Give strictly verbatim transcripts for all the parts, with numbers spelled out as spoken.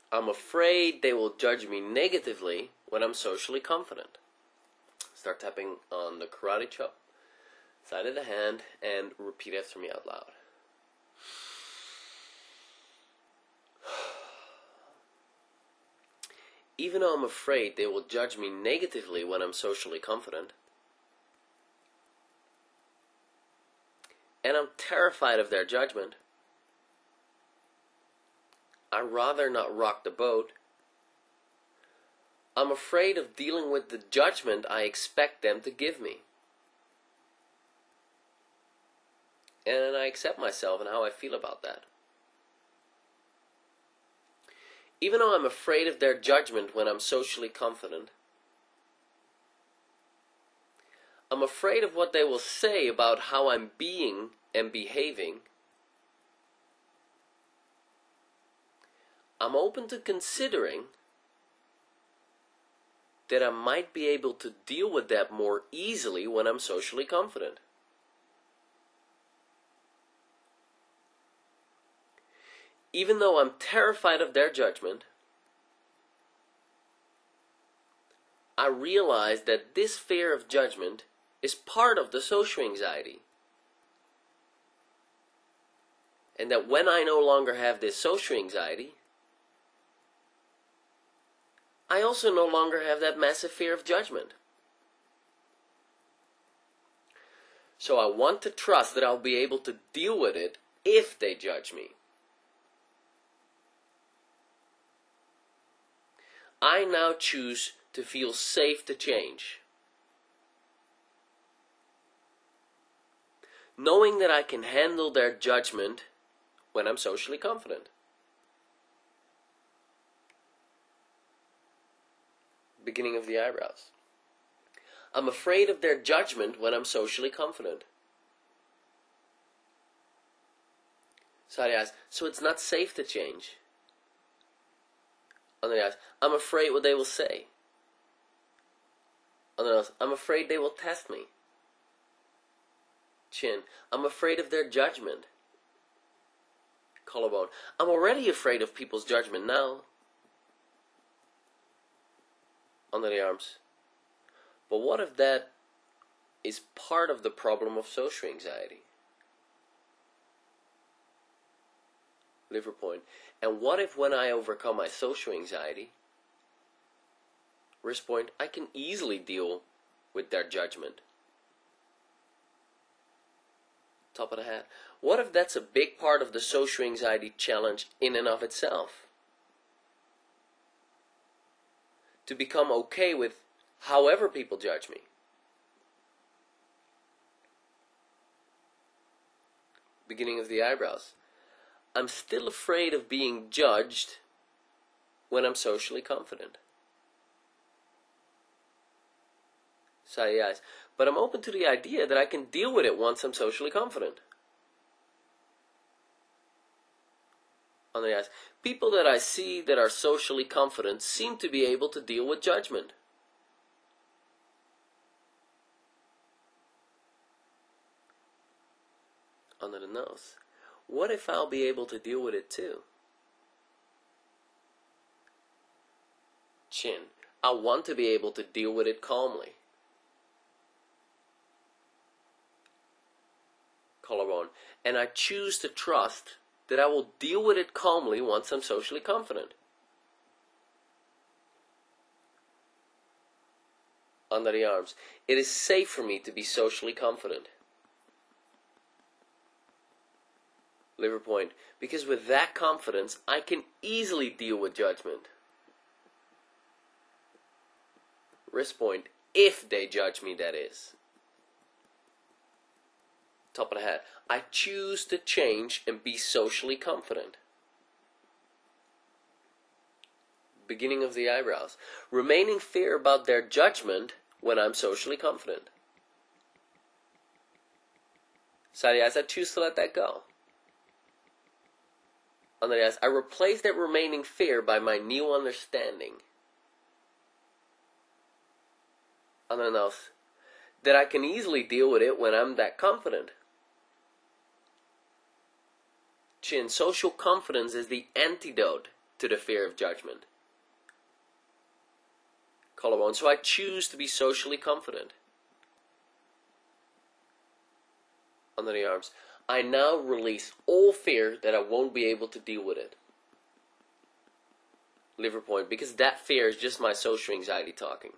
I'm afraid they will judge me negatively when I'm socially confident. Start tapping on the karate chop, side of the hand, and repeat after me out loud. Even though I'm afraid they will judge me negatively when I'm socially confident, and I'm terrified of their judgment, I'd rather not rock the boat. I'm afraid of dealing with the judgment I expect them to give me. And I accept myself and how I feel about that. Even though I'm afraid of their judgment when I'm socially confident, I'm afraid of what they will say about how I'm being and behaving. I'm open to considering that I might be able to deal with that more easily when I'm socially confident. Even though I'm terrified of their judgment, I realize that this fear of judgment is part of the social anxiety. And that when I no longer have this social anxiety, I also no longer have that massive fear of judgment. So I want to trust that I'll be able to deal with it if they judge me. I now choose to feel safe to change. Knowing that I can handle their judgment when I'm socially confident. Beginning of the eyebrows. I'm afraid of their judgment when I'm socially confident. Side of the eyes. So it's not safe to change. Under the eyes. I'm afraid what they will say. Under the nose. I'm afraid they will test me. Chin. I'm afraid of their judgment. Collarbone. I'm already afraid of people's judgment now. Under the arms. But what if that is part of the problem of social anxiety? Liver point. And what if when I overcome my social anxiety, wrist point, I can easily deal with their judgment? Top of the hat. What if that's a big part of the social anxiety challenge in and of itself? To become okay with however people judge me. Beginning of the eyebrows. I'm still afraid of being judged when I'm socially confident. Side of the eyes. But I'm open to the idea that I can deal with it once I'm socially confident. Under the eyes. People that I see that are socially confident seem to be able to deal with judgment. Under the nose. What if I'll be able to deal with it too? Chin. I want to be able to deal with it calmly. Collarbone. And I choose to trust that I will deal with it calmly once I'm socially confident. Under the arms. It is safe for me to be socially confident. Liver point. Because with that confidence, I can easily deal with judgment. Wrist point. If they judge me, that is. Top of the hat. I choose to change and be socially confident. Beginning of the eyebrows. Remaining fear about their judgment when I'm socially confident. Side of the eyes. I choose to let that go. Under the eyes. I replace that remaining fear by my new understanding. Under the nose. That I can easily deal with it when I'm that confident. Chin. Social confidence is the antidote to the fear of judgment. Collarbone. So I choose to be socially confident. Under the arms. I now release all fear that I won't be able to deal with it. Liver point. Because that fear is just my social anxiety talking.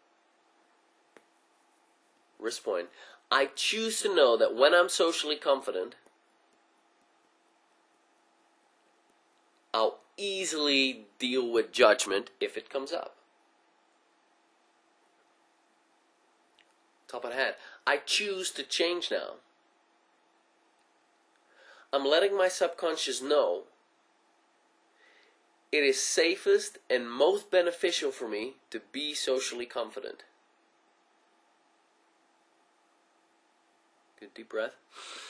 Wrist point. I choose to know that when I'm socially confident, I'll easily deal with judgment if it comes up. Top of the head. I choose to change now. I'm letting my subconscious know it is safest and most beneficial for me to be socially confident. Good deep breath.